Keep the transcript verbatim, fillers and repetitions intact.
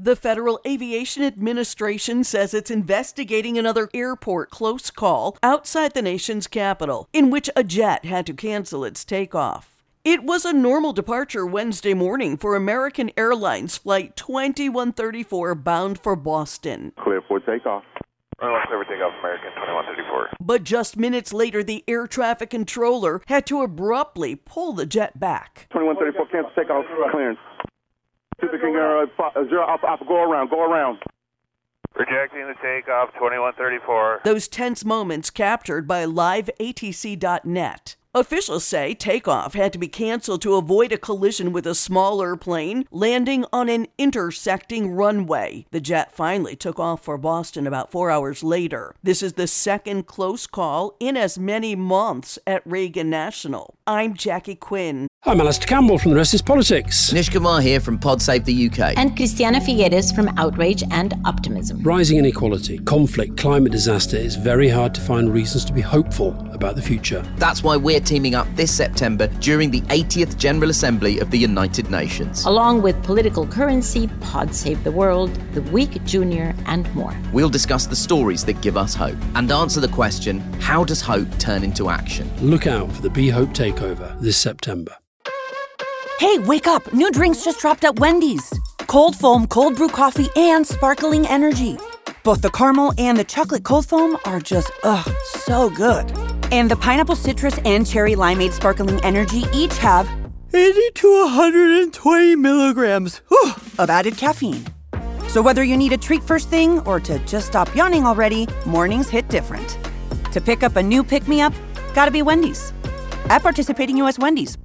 The Federal Aviation Administration says it's investigating another airport close call outside the nation's capital, in which a jet had to cancel its takeoff. It was a normal departure Wednesday morning for American Airlines Flight twenty-one thirty-four bound for Boston. Clear for takeoff. Runway clear for takeoff, American twenty-one thirty-four. But just minutes later, the air traffic controller had to abruptly pull the jet back. twenty-one thirty-four, cancel takeoff clearance. Two picking uh, zero alpha, alpha, go around, go around. Rejecting the takeoff, twenty-one thirty-four. Those tense moments captured by live A T C dot net. Officials say takeoff had to be canceled to avoid a collision with a smaller plane landing on an intersecting runway. The jet finally took off for Boston about four hours later. This is the second close call in as many months at Reagan National. I'm Jackie Quinn. I'm Alistair Campbell from The Rest is Politics. Nish Kumar here from PodSave the U K. And Christiana Figueres from Outrage and Optimism. Rising inequality, conflict, climate disaster, it's very hard to find reasons to be hopeful about the future. That's why we're teaming up this September during the eightieth General Assembly of the United Nations. Along with Political Currency, Pod Save the World, The Week Junior, and more. We'll discuss the stories that give us hope and answer the question, how does hope turn into action? Look out for the Be Hope Takeover this September. Hey, wake up! New drinks just dropped at Wendy's. Cold foam, cold brew coffee, and sparkling energy. Both the caramel and the chocolate cold foam are just, ugh, so good. And the pineapple citrus and cherry limeade sparkling energy each have eighty to one hundred twenty milligrams whew, of added caffeine. So whether you need a treat first thing or to just stop yawning already, mornings hit different. To pick up a new pick-me-up, gotta be Wendy's. At participating U S Wendy's.